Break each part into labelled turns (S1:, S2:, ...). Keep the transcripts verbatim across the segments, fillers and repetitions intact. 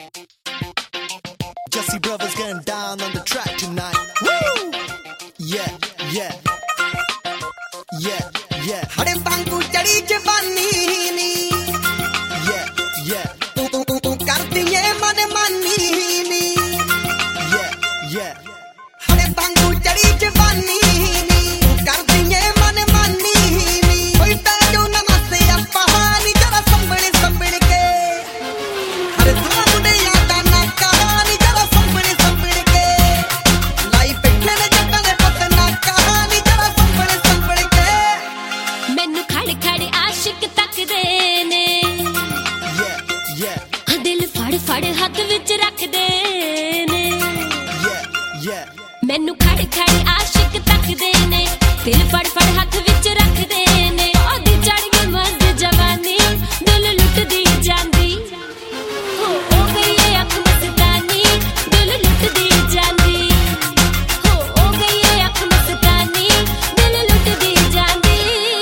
S1: Jesse Brothers getting down on the track tonight. Woo! Yeah, yeah, yeah, yeah.
S2: हरे बांगू चढ़ी जवानी नी.
S1: Yeah, yeah.
S2: तू तू तू तू करती है मन मानी नी.
S1: Yeah, yeah.
S2: हरे बांगू चढ़ी जवानी नी. तू करती है मन मानी नी. कोई ताजो नमस्ते अपहानी जरा संभल संभल के. हरे थामुड़े यादा ना कहानी जरा संभल संभल के. लाई बैठे ने जट्टा ने पता ना कहानी जरा संभल संभल के.
S3: मैनू खड़ खड़ आशिक तकदे ने.
S1: Yeah, yeah.
S3: दिल फड़ फड़ हाथ विच रखदे ने.
S1: Yeah, yeah.
S3: मैनू खड़ खड़ आशिक तकदे ने. दिल फड़ फड़ हाथ विच रखदे ने. ओदी चढ़ गई मस्त जवानी. दिल लुटदी जांदी. हो हो गई है अख मस्तानी. दिल लुटदी जांदी. हो हो गई है अख मस्तानी. दिल लुटदी जांदी.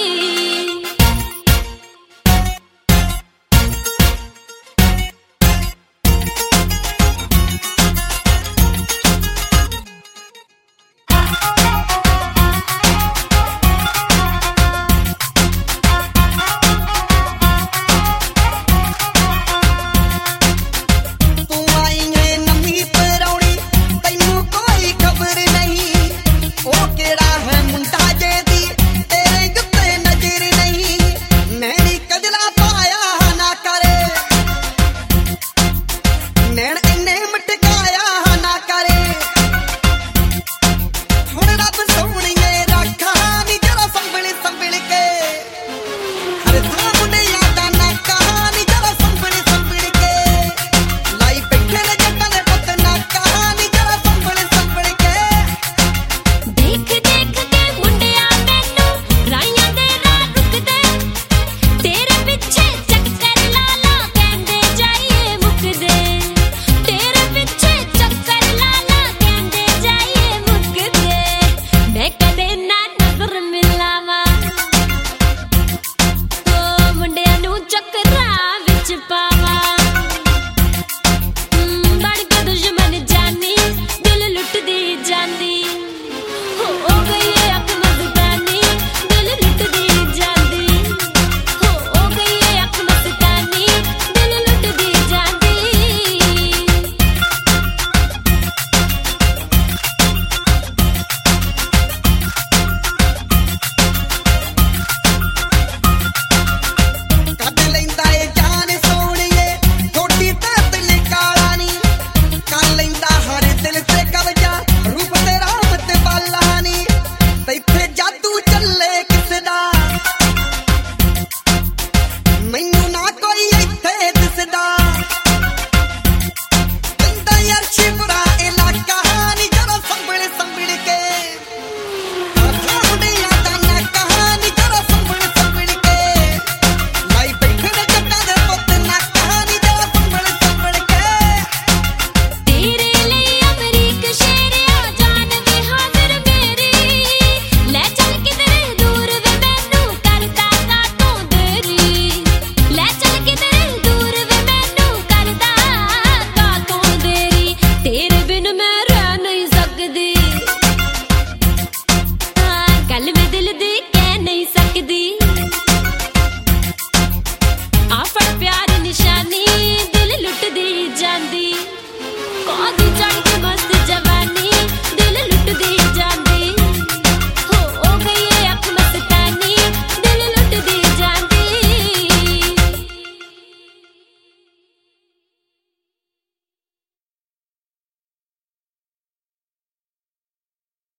S2: तू आई है नमी परौनी. तैनू कोई खबर नहीं. ओ केड़ा है मुंडा जेदी. तेरे गुत्ते नजर नहीं. नैनी कजला पाया ना करे. नैन इन्ने मटकाया ना करे. हुण रब सोहणीए रखा नी जरा संभल संभल के. हरे थामुड़े यादा ना कहानी जरा संभल संभल के. लाई बैठे ने जट्टा ने पता ना कहानी जरा संभल संभल के.
S3: देख देख के मुंडिया मैनू राइयां दे राह रुकदे. तेरे पिछे चक्कर ला ला कहंदे जाइए मुकदे. तेरे पिछे चक्कर ला ला कहंदे जाइए मुकदे. मैं कदे ना नजर मिलावां. ओ मुंडिया नू चक्करां विच पावां. बड़ के दुश्मन जानी. दिल लुटदी जांदी. हो हो गई है अख मस्तानी. दिल लुटदी जांदी. हो हो गई है अख मस्तानी. दिल लुटदी जांदी.
S2: कद लैंदा ए जान सोहणीए. थोड़ी ते दिल काला नी. कर लैंदा हर दिल ते कब्जा. रूप तेरा मत बाला नी. तैथे जादू चले किसदा. मैनू ना कोई इत्थे दिसदा. कहंदा यार शिवरा इलाका नी जरा संभल संभल के. थामुड़े यादा ना कहानी जरा संभल संभल के. लाई बैठे ने जट्टा ने पता ना कहानी जरा संभल संभल के.
S3: तेरे लिए अमरीक शेरिया जान वे हाजिर मेरी. ले चल किधरे दूर वे मैनू करदा काटों देरी. ले चल किधरे दूर वे मैनू करदा काटों देरी. तेरे बिन मैं रह नहीं सकदी. हाँ, गल में दिल दी कह नहीं सकदी. आफत प्यार निशानी. दिल लुटदी जांदी. कोदी चढ़